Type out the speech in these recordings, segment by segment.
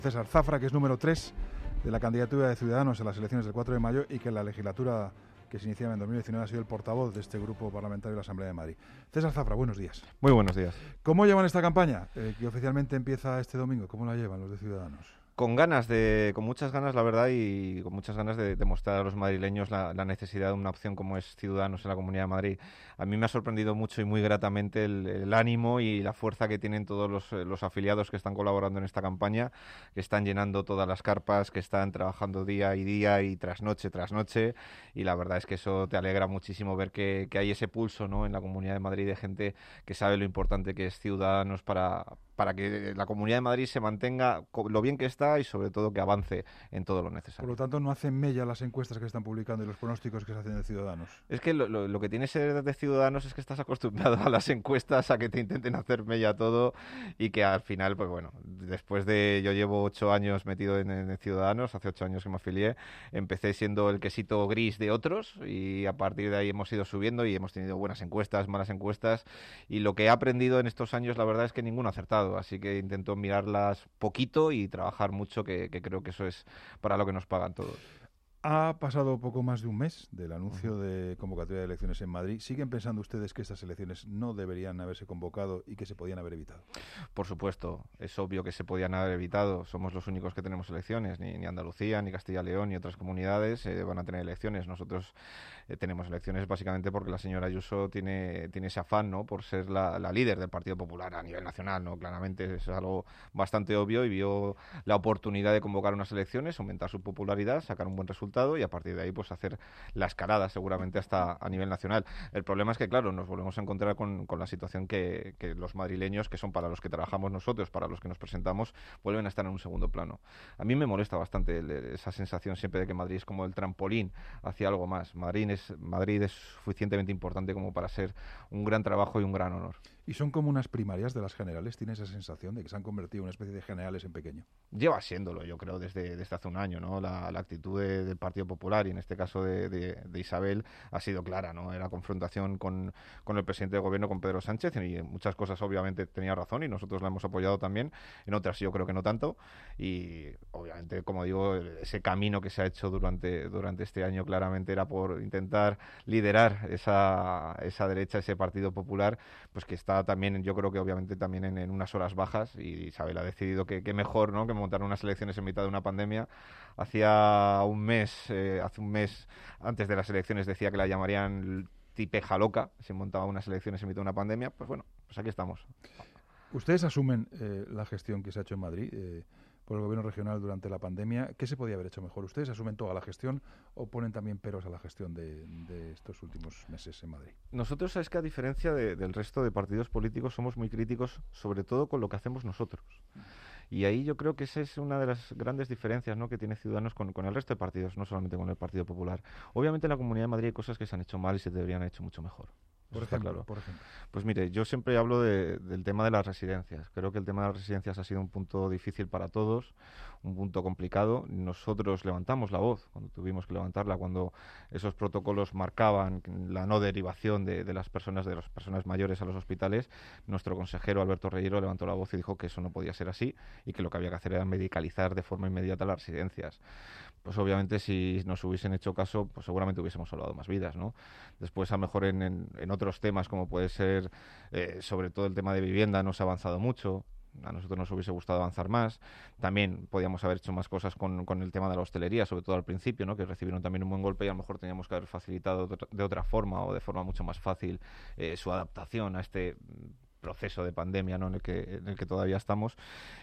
César Zafra, que es número 3 de la candidatura de Ciudadanos en las elecciones del 4 de mayo y que en la legislatura que se iniciaba en 2019 ha sido el portavoz de este grupo parlamentario de la Asamblea de Madrid. César Zafra, buenos días. Muy buenos días. ¿Cómo llevan esta campaña que oficialmente empieza este domingo? ¿Cómo la llevan los de Ciudadanos? Con muchas ganas, la verdad, y con muchas ganas de demostrar a los madrileños la necesidad de una opción como es Ciudadanos en la Comunidad de Madrid. A mí me ha sorprendido mucho y muy gratamente el ánimo y la fuerza que tienen todos los afiliados que están colaborando en esta campaña, que están llenando todas las carpas, que están trabajando día y tras noche, y la verdad es que eso te alegra muchísimo ver que hay ese pulso, ¿no?, en la Comunidad de Madrid de gente que sabe lo importante que es Ciudadanos para que la Comunidad de Madrid se mantenga lo bien que está y sobre todo que avance en todo lo necesario. Por lo tanto, no hacen mella las encuestas que están publicando y los pronósticos que se hacen de Ciudadanos. Es que lo que tiene ser de Ciudadanos es que estás acostumbrado a las encuestas, a que te intenten hacer mella todo y que al final, pues bueno, yo llevo 8 años metido en Ciudadanos, hace 8 años que me afilié, empecé siendo el quesito gris de otros y a partir de ahí hemos ido subiendo y hemos tenido buenas encuestas, malas encuestas, y lo que he aprendido en estos años, la verdad es que ninguno ha acertado, así que intento mirarlas poquito y trabajar mucho, que creo que eso es para lo que nos pagan todos. Ha pasado poco más de un mes del anuncio de convocatoria de elecciones en Madrid. ¿Siguen pensando ustedes que estas elecciones no deberían haberse convocado y que se podían haber evitado? Por supuesto, es obvio que se podían haber evitado. Somos los únicos que tenemos elecciones. Ni Andalucía, ni Castilla y León, ni otras comunidades van a tener elecciones. Nosotros tenemos elecciones básicamente porque la señora Ayuso tiene ese afán, ¿no?, por ser la líder del Partido Popular a nivel nacional, ¿no? Claramente es algo bastante obvio y vio la oportunidad de convocar unas elecciones, aumentar su popularidad, sacar un buen resultado y a partir de ahí pues hacer la escalada seguramente hasta a nivel nacional. El problema es que, claro, nos volvemos a encontrar con la situación que los madrileños, que son para los que trabajamos nosotros, para los que nos presentamos, vuelven a estar en un segundo plano. A mí me molesta bastante esa sensación siempre de que Madrid es como el trampolín hacia algo más. Madrid es suficientemente importante como para ser un gran trabajo y un gran honor. ¿Y son como unas primarias de las generales? ¿Tiene esa sensación de que se han convertido en una especie de generales en pequeño? Lleva siéndolo, yo creo, desde hace un año, ¿no? La actitud del Partido Popular y en este caso de Isabel ha sido clara, ¿no? Era confrontación con el presidente de gobierno, con Pedro Sánchez, y en muchas cosas obviamente tenía razón y nosotros la hemos apoyado también, en otras yo creo que no tanto, y obviamente, como digo, ese camino que se ha hecho durante este año claramente era por intentar liderar esa derecha, ese Partido Popular, pues que está también, yo creo que obviamente también en unas horas bajas, y Isabel ha decidido que mejor, ¿no?, que montar unas elecciones en mitad de una pandemia. Hace un mes antes de las elecciones decía que la llamarían tipeja loca, si montaba unas elecciones en mitad de una pandemia. Pues bueno, pues aquí estamos. ¿Ustedes asumen la gestión que se ha hecho en Madrid por el gobierno regional durante la pandemia? ¿Qué se podía haber hecho mejor? ¿Ustedes asumen toda la gestión o ponen también peros a la gestión de estos últimos meses en Madrid? Nosotros, es que a diferencia del resto de partidos políticos, somos muy críticos, sobre todo con lo que hacemos nosotros. Y ahí yo creo que esa es una de las grandes diferencias, ¿no?, que tiene Ciudadanos con el resto de partidos, no solamente con el Partido Popular. Obviamente en la Comunidad de Madrid hay cosas que se han hecho mal y se deberían haber hecho mucho mejor. Por ejemplo. Pues mire, yo siempre hablo del tema de las residencias. Creo que el tema de las residencias ha sido un punto difícil para todos, un punto complicado. Nosotros levantamos la voz cuando tuvimos que levantarla, cuando esos protocolos marcaban la no derivación de las personas mayores a los hospitales. Nuestro consejero Alberto Reyero levantó la voz y dijo que eso no podía ser así y que lo que había que hacer era medicalizar de forma inmediata las residencias. Pues obviamente si nos hubiesen hecho caso, pues seguramente hubiésemos salvado más vidas, ¿no? Después, a lo mejor en otros temas, como puede ser sobre todo el tema de vivienda, no se ha avanzado mucho. A nosotros nos hubiese gustado avanzar más. También podíamos haber hecho más cosas con el tema de la hostelería, sobre todo al principio, ¿no?, que recibieron también un buen golpe y a lo mejor teníamos que haber facilitado de otra forma o de forma mucho más fácil su adaptación a este proceso de pandemia, ¿no?, en el que todavía estamos.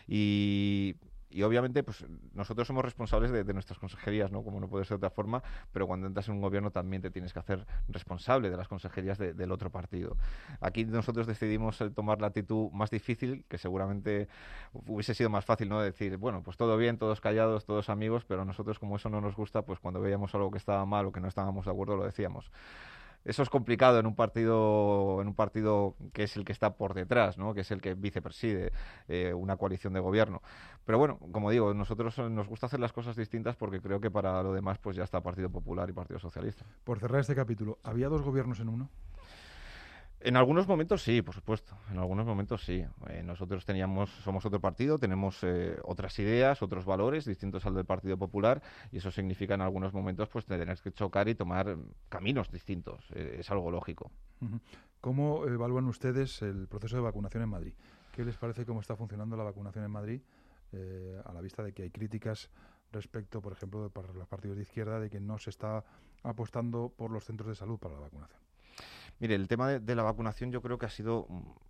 Y obviamente pues nosotros somos responsables de nuestras consejerías, ¿no?, como no puede ser de otra forma, pero cuando entras en un gobierno también te tienes que hacer responsable de las consejerías del otro partido. Aquí nosotros decidimos tomar la actitud más difícil, que seguramente hubiese sido más fácil, ¿no?, decir, bueno, pues todo bien, todos callados, todos amigos, pero nosotros, como eso no nos gusta, pues cuando veíamos algo que estaba mal o que no estábamos de acuerdo, lo decíamos. Eso es complicado en un partido que es el que está por detrás, ¿no?, que es el que vicepreside una coalición de gobierno. Pero bueno, como digo, nosotros nos gusta hacer las cosas distintas porque creo que para lo demás pues ya está Partido Popular y Partido Socialista. Por cerrar este capítulo, ¿había dos gobiernos en uno? En algunos momentos sí, por supuesto. En algunos momentos sí. Nosotros somos otro partido, tenemos otras ideas, otros valores distintos al del Partido Popular, y eso significa en algunos momentos pues tener que chocar y tomar caminos distintos. Es algo lógico. ¿Cómo evalúan ustedes el proceso de vacunación en Madrid? ¿Qué les parece cómo está funcionando la vacunación en Madrid a la vista de que hay críticas respecto, por ejemplo, para los partidos de izquierda, de que no se está apostando por los centros de salud para la vacunación? Mire, el tema de la vacunación yo creo que ha sido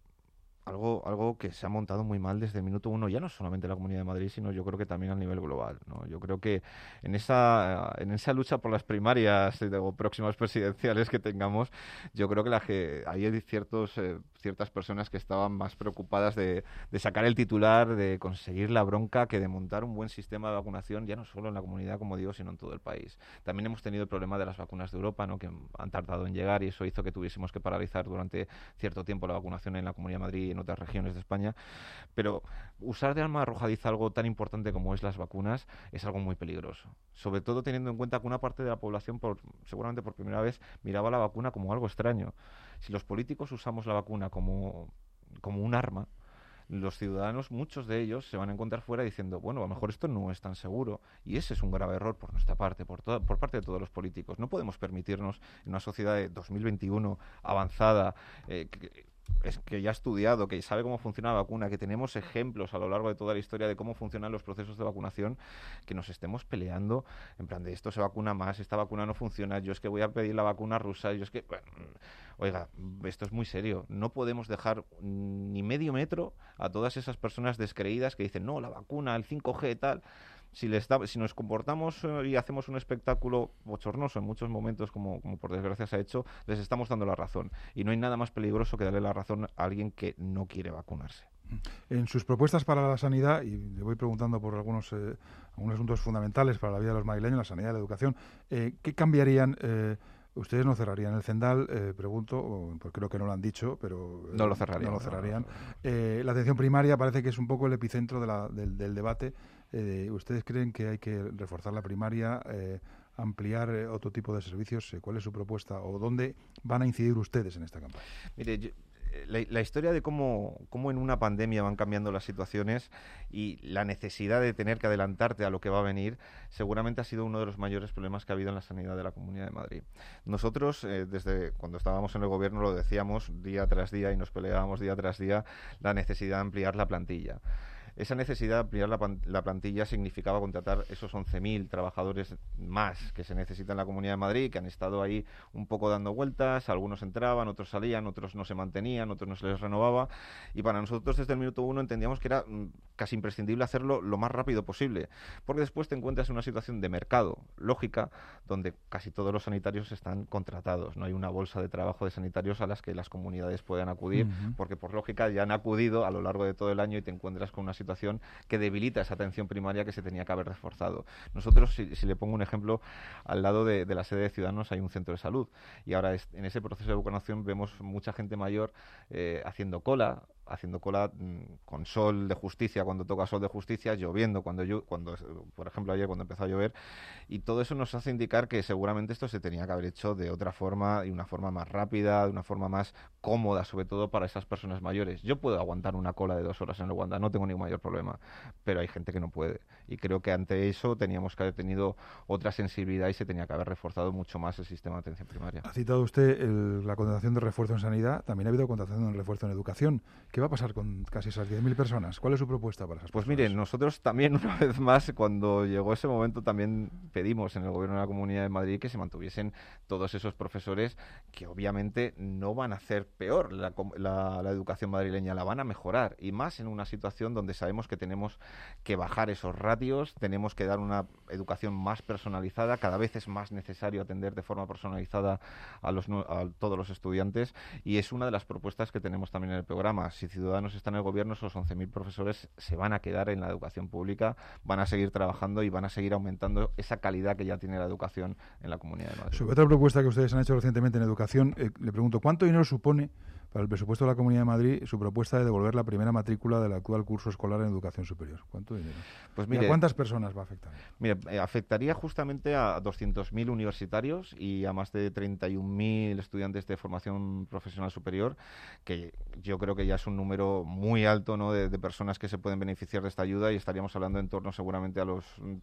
algo que se ha montado muy mal desde el minuto uno, ya no solamente en la Comunidad de Madrid, sino yo creo que también a nivel global, ¿no? Yo creo que en esa lucha por las primarias o próximas presidenciales que tengamos, yo creo que hay ciertas personas que estaban más preocupadas de sacar el titular, de conseguir la bronca, que de montar un buen sistema de vacunación, ya no solo en la comunidad, como digo, sino en todo el país. También hemos tenido el problema de las vacunas de Europa, ¿no?, que han tardado en llegar, y eso hizo que tuviésemos que paralizar durante cierto tiempo la vacunación en la Comunidad de Madrid y en otras regiones de España. Pero usar de arma arrojadiza algo tan importante como es las vacunas es algo muy peligroso, sobre todo teniendo en cuenta que una parte de la población, seguramente por primera vez, miraba la vacuna como algo extraño. Si los políticos usamos la vacuna como un arma, los ciudadanos, muchos de ellos, se van a encontrar fuera diciendo, bueno, a lo mejor esto no es tan seguro, y ese es un grave error por nuestra parte, por parte de todos los políticos. No podemos permitirnos, en una sociedad de 2021 avanzada, que ya ha estudiado, que sabe cómo funciona la vacuna, que tenemos ejemplos a lo largo de toda la historia de cómo funcionan los procesos de vacunación, que nos estemos peleando en plan de esto se vacuna más, esta vacuna no funciona, yo es que voy a pedir la vacuna rusa, yo es que... Bueno, oiga, esto es muy serio. No podemos dejar ni medio metro a todas esas personas descreídas que dicen, no, la vacuna, el 5G, tal... Si nos comportamos y hacemos un espectáculo bochornoso en muchos momentos, como por desgracia se ha hecho, les estamos dando la razón. Y no hay nada más peligroso que darle la razón a alguien que no quiere vacunarse. En sus propuestas para la sanidad, y le voy preguntando por algunos asuntos fundamentales para la vida de los madrileños, la sanidad y la educación, ¿qué cambiarían? ¿Ustedes no cerrarían el Cendal? Pregunto, porque creo que no lo han dicho, pero no lo cerrarían. No lo cerrarían. La atención primaria parece que es un poco el epicentro del debate. ¿Ustedes creen que hay que reforzar la primaria, ampliar otro tipo de servicios? ¿Cuál es su propuesta o dónde van a incidir ustedes en esta campaña? Mire, la historia de cómo en una pandemia van cambiando las situaciones y la necesidad de tener que adelantarte a lo que va a venir, seguramente ha sido uno de los mayores problemas que ha habido en la sanidad de la Comunidad de Madrid. Nosotros, desde cuando estábamos en el gobierno, lo decíamos día tras día y nos peleábamos día tras día la necesidad de ampliar la plantilla. Esa necesidad de ampliar la plantilla significaba contratar esos 11.000 trabajadores más que se necesitan en la Comunidad de Madrid, que han estado ahí un poco dando vueltas, algunos entraban, otros salían, otros no se mantenían, otros no se les renovaba, y para nosotros desde el minuto uno entendíamos que era casi imprescindible hacerlo lo más rápido posible, porque después te encuentras en una situación de mercado lógica, donde casi todos los sanitarios están contratados, no hay una bolsa de trabajo de sanitarios a las que las comunidades puedan acudir, porque por lógica ya han acudido a lo largo de todo el año y te encuentras con una situación que debilita esa atención primaria que se tenía que haber reforzado. Nosotros, si le pongo un ejemplo, al lado de la sede de Ciudadanos hay un centro de salud, y ahora en ese proceso de vacunación vemos mucha gente mayor haciendo cola con sol de justicia cuando toca sol de justicia, lloviendo cuando por ejemplo ayer cuando empezó a llover, y todo eso nos hace indicar que seguramente esto se tenía que haber hecho de otra forma, y una forma más rápida, de una forma más cómoda, sobre todo para esas personas mayores. Yo puedo aguantar una cola de 2 horas en el Wanda, no tengo ningún mayor problema, pero hay gente que no puede, y creo que ante eso teníamos que haber tenido otra sensibilidad y se tenía que haber reforzado mucho más el sistema de atención primaria. Ha citado usted la contratación de refuerzo en sanidad, también ha habido contratación de refuerzo en educación. ¿Qué va a pasar con casi esas 10.000 personas? ¿Cuál es su propuesta para esas personas? Pues miren, nosotros también, una vez más, cuando llegó ese momento, también pedimos en el Gobierno de la Comunidad de Madrid que se mantuviesen todos esos profesores que obviamente no van a hacer peor la educación madrileña, la van a mejorar, y más en una situación donde sabemos que tenemos que bajar esos ratios, tenemos que dar una educación más personalizada, cada vez es más necesario atender de forma personalizada a todos los estudiantes, y es una de las propuestas que tenemos también en el programa. Si Ciudadanos está en el gobierno, esos 11.000 profesores se van a quedar en la educación pública, van a seguir trabajando y van a seguir aumentando esa calidad que ya tiene la educación en la Comunidad de Madrid. Sobre otra propuesta que ustedes han hecho recientemente en educación, le pregunto, ¿cuánto dinero supone para el presupuesto de la Comunidad de Madrid su propuesta de devolver la primera matrícula del actual curso escolar en educación superior. ¿Cuánto dinero? Pues ¿Y mire, a cuántas personas va a afectar? Mire, afectaría justamente a 200.000 universitarios y a más de 31.000 estudiantes de formación profesional superior, que yo creo que ya es un número muy alto, ¿no?, de personas que se pueden beneficiar de esta ayuda, y estaríamos hablando en torno seguramente a los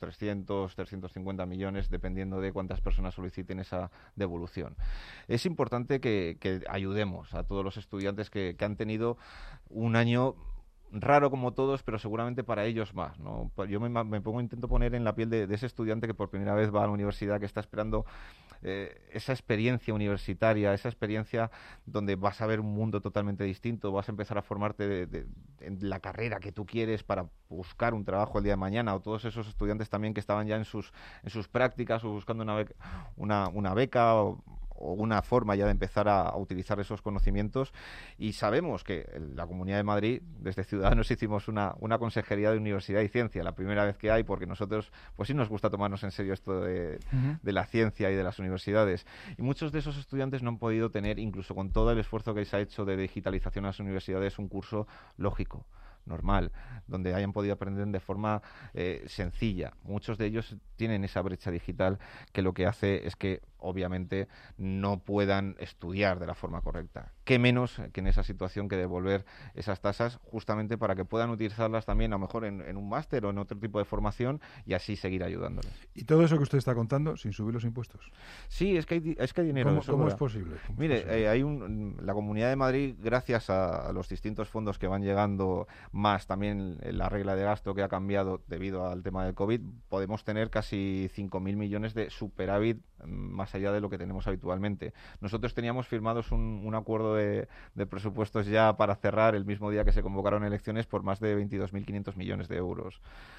350 millones, dependiendo de cuántas personas soliciten esa devolución. Es importante que ayudemos a todos los estudiantes que han tenido un año raro como todos, pero seguramente para ellos más, ¿no? Yo intento poner en la piel de ese estudiante que por primera vez va a la universidad, que está esperando esa experiencia universitaria, esa experiencia donde vas a ver un mundo totalmente distinto, vas a empezar a formarte en la carrera que tú quieres para buscar un trabajo el día de mañana, o todos esos estudiantes también que estaban ya en sus prácticas o buscando una beca o una forma ya de empezar a utilizar esos conocimientos. Y sabemos que en la Comunidad de Madrid, desde Ciudadanos, hicimos una consejería de Universidad y Ciencia, la primera vez que hay, porque nosotros pues sí nos gusta tomarnos en serio esto de la ciencia y de las universidades. Y muchos de esos estudiantes no han podido tener, incluso con todo el esfuerzo que se ha hecho de digitalización en las universidades, un curso lógico, normal, donde hayan podido aprender de forma sencilla. Muchos de ellos tienen esa brecha digital que lo que hace es que obviamente no puedan estudiar de la forma correcta. Qué menos que en esa situación que devolver esas tasas, justamente para que puedan utilizarlas también a lo mejor en un máster o en otro tipo de formación, y así seguir ayudándoles. ¿Y todo eso que usted está contando sin subir los impuestos? Sí, es que hay dinero. ¿Cómo es posible? Mire, la Comunidad de Madrid, gracias a los distintos fondos que van llegando, más también la regla de gasto que ha cambiado debido al tema del COVID, podemos tener casi 5.000 millones de superávit más allá de lo que tenemos habitualmente. Nosotros teníamos firmados un acuerdo de presupuestos ya para cerrar el mismo día que se convocaron elecciones por más de 22.500 millones de euros.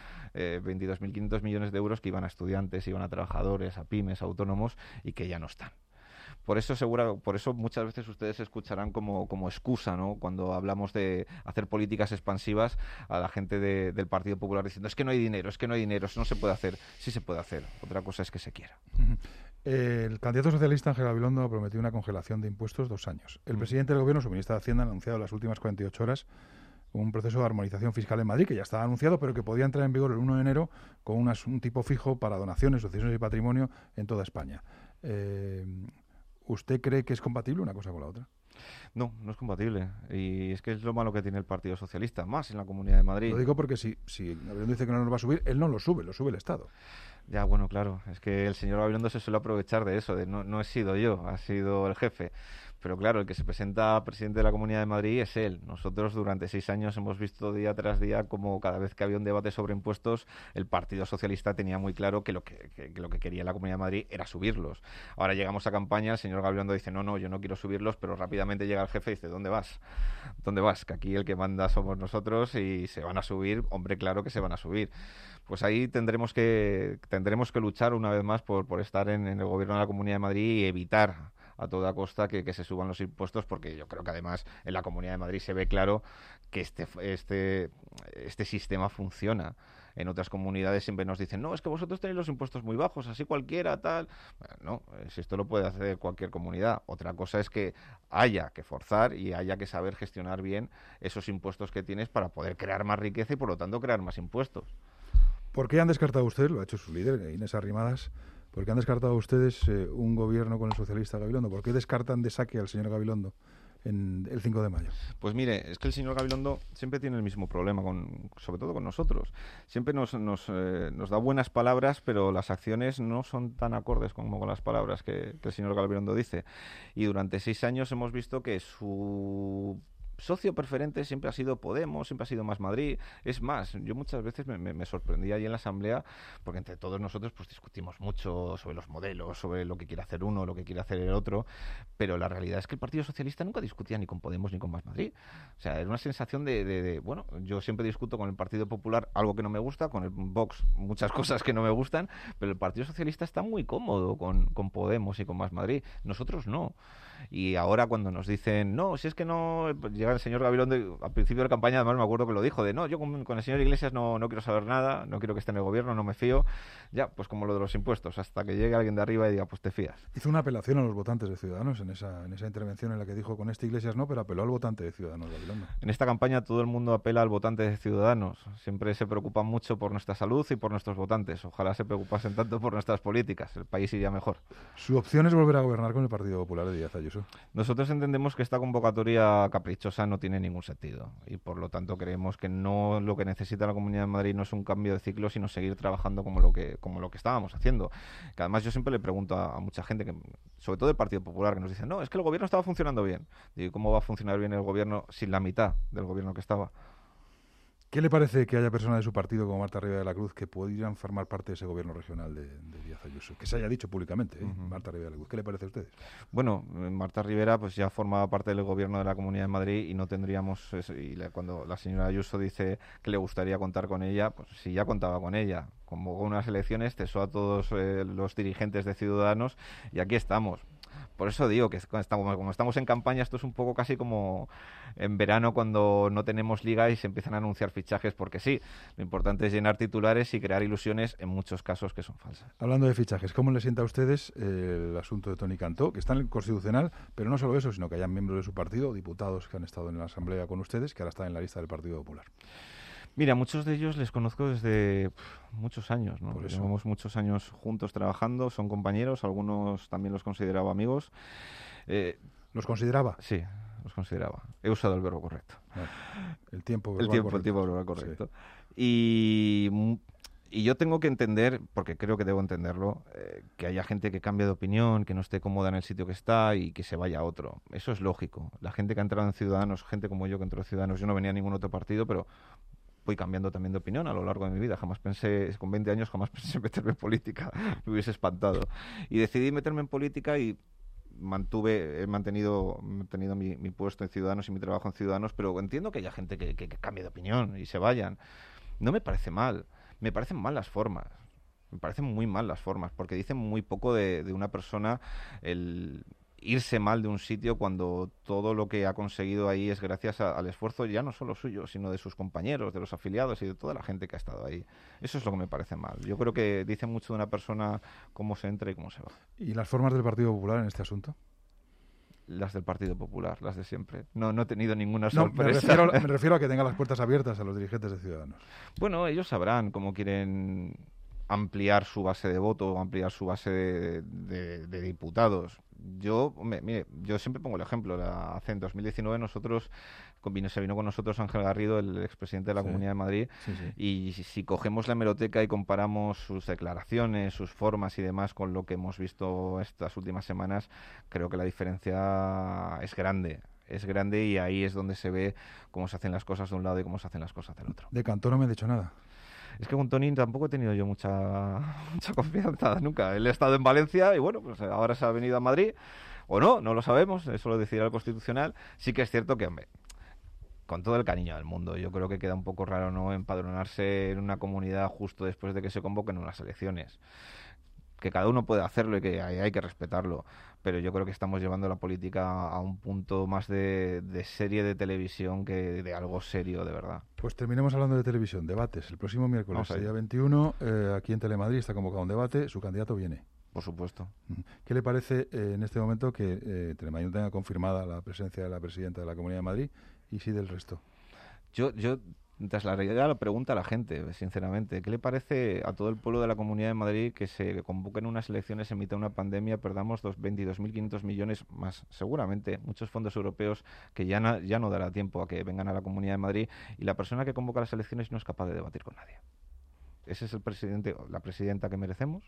22.500 millones de euros que iban a estudiantes, iban a trabajadores, a pymes, a autónomos, y que ya no están. Por eso muchas veces ustedes escucharán como excusa, ¿no?, cuando hablamos de hacer políticas expansivas, a la gente del Partido Popular diciendo es que no hay dinero, eso no se puede hacer. Sí se puede hacer, otra cosa es que se quiera. El candidato socialista Ángel Gabilondo prometió una congelación de impuestos 2 años. El presidente del Gobierno, su ministra de Hacienda, ha anunciado en las últimas 48 horas un proceso de armonización fiscal en Madrid, que ya estaba anunciado, pero que podía entrar en vigor el 1 de enero con un tipo fijo para donaciones, sucesiones y patrimonio en toda España. ¿Usted cree que es compatible una cosa con la otra? No, no es compatible. Y es que es lo malo que tiene el Partido Socialista, más en la Comunidad de Madrid. Lo digo porque si Gabilondo dice que no nos va a subir, él no lo sube el Estado. Ya, bueno, claro, es que el señor Gabilondo se suele aprovechar de eso, de no he sido yo, ha sido el jefe. Pero claro, el que se presenta presidente de la Comunidad de Madrid es él. Nosotros durante 6 años hemos visto día tras día como cada vez que había un debate sobre impuestos, el Partido Socialista tenía muy claro que lo que quería la Comunidad de Madrid era subirlos. Ahora llegamos a campaña, el señor Gabilondo dice, no, yo no quiero subirlos, pero rápidamente llega el jefe y dice, ¿dónde vas? ¿Dónde vas? Que aquí el que manda somos nosotros y se van a subir, hombre, claro que se van a subir. Pues ahí tendremos que luchar una vez más por estar en el gobierno de la Comunidad de Madrid y evitar a toda costa que se suban los impuestos, porque yo creo que además en la Comunidad de Madrid se ve claro que este sistema funciona. En otras comunidades siempre nos dicen, no, es que vosotros tenéis los impuestos muy bajos, así cualquiera, tal. Bueno, no, si esto lo puede hacer cualquier comunidad. Otra cosa es que haya que forzar y haya que saber gestionar bien esos impuestos que tienes para poder crear más riqueza y por lo tanto crear más impuestos. ¿Por qué han descartado ustedes, lo ha hecho su líder, Inés Arrimadas, por qué han descartado ustedes un gobierno con el socialista Gabilondo? ¿Por qué descartan de saque al señor Gabilondo en el 5 de mayo? Pues mire, es que el señor Gabilondo siempre tiene el mismo problema, sobre todo con nosotros. Siempre nos da buenas palabras, pero las acciones no son tan acordes como con las palabras que el señor Gabilondo dice. Y durante 6 años hemos visto que su socio preferente siempre ha sido Podemos, siempre ha sido Más Madrid. Es más, yo muchas veces me sorprendía ahí en la asamblea, porque entre todos nosotros pues discutimos mucho sobre los modelos, sobre lo que quiere hacer uno, lo que quiere hacer el otro, pero la realidad es que el Partido Socialista nunca discutía ni con Podemos ni con Más Madrid. O sea, era una sensación bueno, yo siempre discuto con el Partido Popular algo que no me gusta, con el Vox muchas cosas que no me gustan, pero el Partido Socialista está muy cómodo con Podemos y con Más Madrid. Nosotros no. Y ahora cuando nos dicen, no, si es que no, llega el señor Gabilondo, al principio de la campaña además me acuerdo que lo dijo, de no, yo con el señor Iglesias no quiero saber nada, no quiero que esté en el gobierno, no me fío. Ya, pues como lo de los impuestos, hasta que llegue alguien de arriba y diga, pues te fías. Hizo una apelación a los votantes de Ciudadanos en esa intervención en la que dijo con este Iglesias no, pero apeló al votante de Ciudadanos, Gabilondo. En esta campaña todo el mundo apela al votante de Ciudadanos. Siempre se preocupan mucho por nuestra salud y por nuestros votantes. Ojalá se preocupasen tanto por nuestras políticas. El país iría mejor. ¿Su opción es volver a gobernar con el Partido Popular de Díaz Ayuso? Nosotros entendemos que esta convocatoria caprichosa no tiene ningún sentido y por lo tanto creemos que no lo que necesita la Comunidad de Madrid no es un cambio de ciclo, sino seguir trabajando como lo que estábamos haciendo. Que además yo siempre le pregunto a mucha gente, que sobre todo del Partido Popular, que nos dice, no, es que el gobierno estaba funcionando bien. Digo, ¿cómo va a funcionar bien el gobierno sin la mitad del gobierno que estaba? ¿Qué le parece que haya personas de su partido como Marta Rivera de la Cruz que podrían formar parte de ese gobierno regional de Díaz Ayuso? Que se haya dicho públicamente, Marta Rivera de la Cruz. ¿Qué le parece a ustedes? Bueno, Marta Rivera pues ya formaba parte del gobierno de la Comunidad de Madrid y no tendríamos... cuando la señora Ayuso dice que le gustaría contar con ella, pues si ya contaba con ella. Convocó unas elecciones, cesó a todos los dirigentes de Ciudadanos y aquí estamos. Por eso digo que como estamos en campaña, esto es un poco casi como en verano cuando no tenemos liga y se empiezan a anunciar fichajes, porque sí, lo importante es llenar titulares y crear ilusiones, en muchos casos que son falsas. Hablando de fichajes, ¿cómo les sienta a ustedes el asunto de Toni Cantó, que está en el Constitucional, pero no solo eso, sino que hayan miembros de su partido, diputados que han estado en la Asamblea con ustedes, que ahora están en la lista del Partido Popular? Mira, muchos de ellos les conozco desde muchos años, ¿no? Llevamos muchos años juntos trabajando, son compañeros, algunos también los consideraba amigos. ¿Los consideraba? Sí, los consideraba. He usado el verbo correcto. Bueno, el tiempo verbal correcto. Sí. Y yo tengo que entender, porque creo que debo entenderlo, que haya gente que cambie de opinión, que no esté cómoda en el sitio que está y que se vaya a otro. Eso es lógico. La gente que ha entrado en Ciudadanos, gente como yo que entró en Ciudadanos, yo no venía a ningún otro partido, pero voy cambiando también de opinión a lo largo de mi vida. Con 20 años jamás pensé meterme en política, me hubiese espantado. Y decidí meterme en política y he mantenido mi puesto en Ciudadanos y mi trabajo en Ciudadanos, pero entiendo que haya gente que cambie de opinión y se vayan. No me parece mal, me parecen mal las formas. Me parecen muy mal las formas, porque dicen muy poco de una persona el irse mal de un sitio cuando todo lo que ha conseguido ahí es gracias al esfuerzo ya no solo suyo, sino de sus compañeros, de los afiliados y de toda la gente que ha estado ahí. Eso es lo que me parece mal. Yo creo que dice mucho de una persona cómo se entra y cómo se va. ¿Y las formas del Partido Popular en este asunto? Las del Partido Popular, las de siempre. No he tenido ninguna sorpresa. Me refiero a que tengan las puertas abiertas a los dirigentes de Ciudadanos. Bueno, ellos sabrán cómo quieren ampliar su base de voto o ampliar su base de diputados. Yo siempre pongo el ejemplo. En 2019 se vino con nosotros Ángel Garrido, el expresidente de la Comunidad de Madrid, y si cogemos la hemeroteca y comparamos sus declaraciones, sus formas y demás con lo que hemos visto estas últimas semanas, creo que la diferencia es grande. Es grande y ahí es donde se ve cómo se hacen las cosas de un lado y cómo se hacen las cosas del otro. De Cantó no me han dicho nada. Es que con Toni tampoco he tenido yo mucha confianza nunca. Él ha estado en Valencia y bueno, pues ahora se ha venido a Madrid, o no lo sabemos, eso lo decidirá el Constitucional. Sí que es cierto que, hombre, con todo el cariño del mundo, yo creo que queda un poco raro no empadronarse en una comunidad justo después de que se convoquen unas elecciones. Que cada uno puede hacerlo y que hay que respetarlo, pero yo creo que estamos llevando la política a un punto más de serie de televisión que de algo serio de verdad. Pues terminemos hablando de televisión, debates. El próximo miércoles, día 21, aquí en Telemadrid está convocado un debate, su candidato viene. Por supuesto. ¿Qué le parece en este momento que Telemadrid no tenga confirmada la presencia de la presidenta de la Comunidad de Madrid y sí del resto? Yo trasladaría la pregunta a la gente, sinceramente. ¿Qué le parece a todo el pueblo de la Comunidad de Madrid que se convoquen unas elecciones en mitad de una pandemia, perdamos 22.500 millones más, seguramente, muchos fondos europeos que ya no dará tiempo a que vengan a la Comunidad de Madrid y la persona que convoca las elecciones no es capaz de debatir con nadie? ¿Ese es el presidente o la presidenta que merecemos?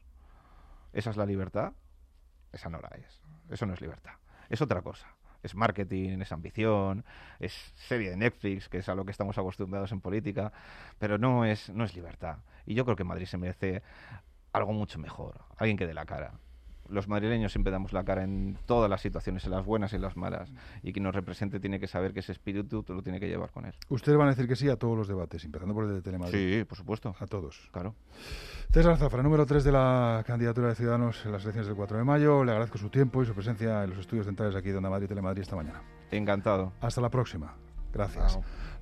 ¿Esa es la libertad? Esa no la es. Eso no es libertad. Es otra cosa. Es marketing, es ambición, es serie de Netflix, que es a lo que estamos acostumbrados en política, pero no es libertad. Y yo creo que Madrid se merece algo mucho mejor, alguien que dé la cara. Los madrileños siempre damos la cara en todas las situaciones, en las buenas y en las malas, y quien nos represente tiene que saber que ese espíritu te lo tiene que llevar con él. Ustedes van a decir que sí a todos los debates, empezando por el de Telemadrid. Sí, por supuesto. A todos. Claro. César Zafra, número 3 de la candidatura de Ciudadanos en las elecciones del 4 de mayo. Le agradezco su tiempo y su presencia en los estudios centrales aquí de Onda Madrid y Telemadrid esta mañana. Encantado. Hasta la próxima. Gracias. Chao.